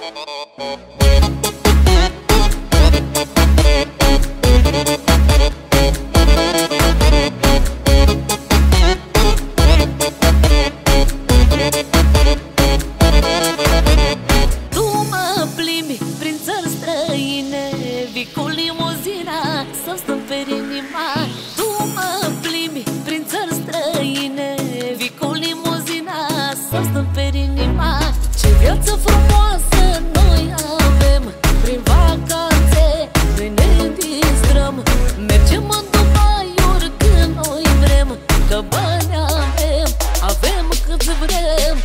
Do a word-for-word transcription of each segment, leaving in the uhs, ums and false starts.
Cu limuzina să-mi stâmperi inima. Tu mă plimbi prin țări străine, vii cu limuzina să-mi stâmperi inima. Ce viață frumoasă noi avem, prin vacanțe noi ne distrăm. Mergem în Dubai oricând noi vrem, că bani avem, avem cât vrem.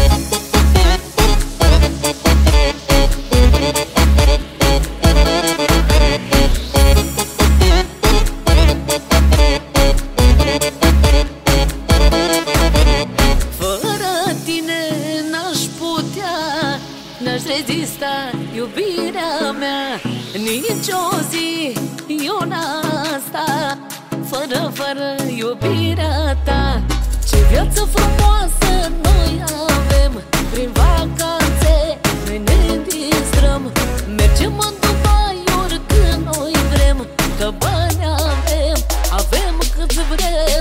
N-aș rezista, iubirea mea, nici o zi eu n-asta fără, fără iubirea ta. Ce viață frumoasă noi avem, prin vacanțe noi ne distrăm. Mergem în Dubai oricând noi vrem, că bani avem, avem cât vrem.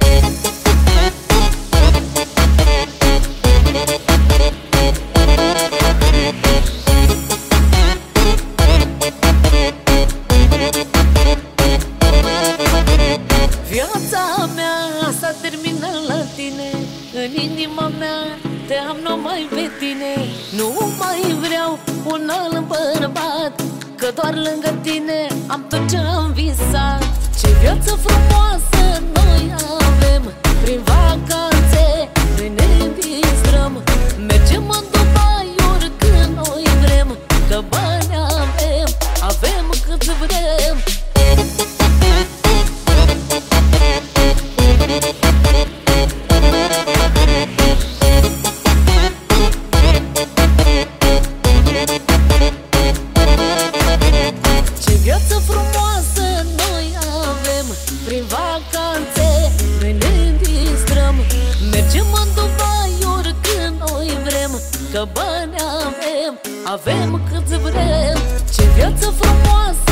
Viața mea s-a terminat la tine, în inima mea te am numai pe tine. Nu mai vreau un alt bărbat, că doar lângă tine am tot ce am visat. Ce viață frumoasă noi avem, prin vacanțe noi ne distrăm. Mergem în Dubai oricând noi vrem, că bani avem, avem cât vrem. Viață frumoasă noi avem, prin vacanțe noi ne distrăm. Mergem în Dubai oricând noi vrem, că bani avem, avem cât vrem. Ce viață frumoasă